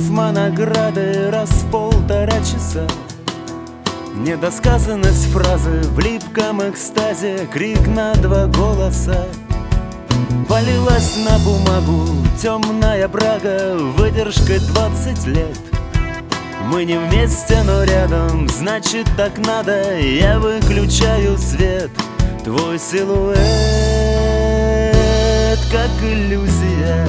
награды раз в 1,5 часа. Недосказанность фразы в липком экстазе, крик на 2 голоса. Полилась на бумагу темная брага выдержкой 20 лет. Мы не вместе, но рядом, значит так надо. Я выключаю свет, твой силуэт как иллюзия.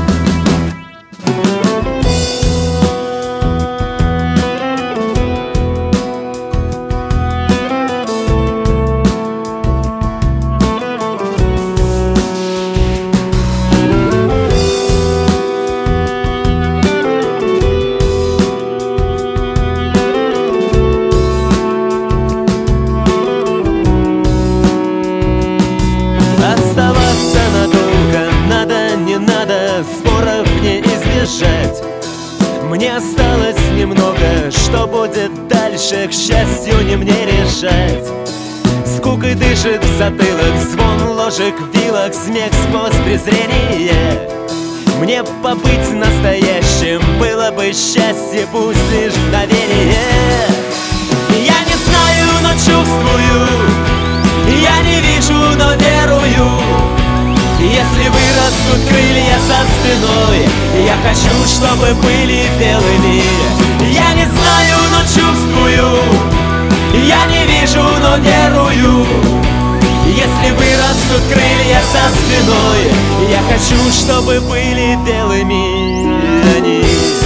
Оставаться надолго надо, не надо, споров не избежать. Мне осталось немного, что будет дальше, к счастью, не мне решать. Скукой дышит в затылок, звон ложек, вилок, смех сквозь презрение. Мне побыть настоящим было бы счастье, пусть лишь мгновение. Я не знаю, но чувствую, я не вижу, но верую. Если вырастут крылья за спиной, я хочу, чтобы были белыми. Я не знаю, но чувствую, я не вижу, но верую. Если вырастут крылья за спиной, я хочу, чтобы были белыми они.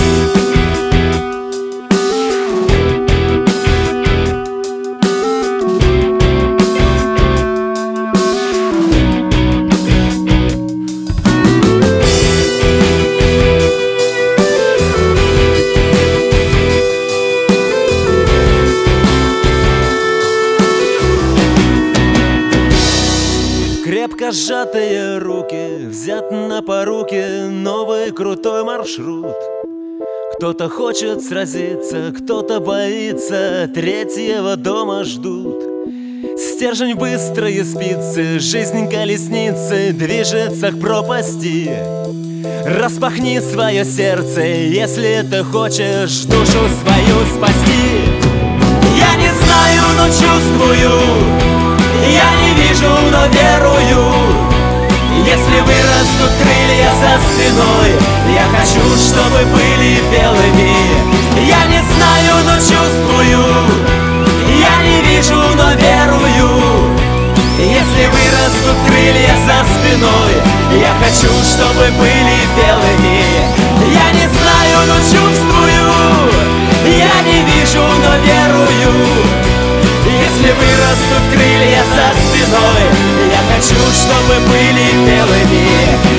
Крепко сжатые руки, взят на поруки новый крутой маршрут. Кто-то хочет сразиться, кто-то боится, третьего дома ждут. Стержень быстрые спицы, жизнь колесницы движется к пропасти. Распахни свое сердце, если ты хочешь душу свою спасти. Я не знаю, но чувствую, я не вижу, но верую. Если вырастут крылья за спиной, я хочу, чтобы были белыми. Я не знаю, но чувствую, я не вижу, но верую. Если вырастут крылья за спиной, я хочу, чтобы были белыми. Я не знаю, но чувствую, я не вижу, но верую. Если вырастут крылья за спиной, я хочу, чтобы были белыми.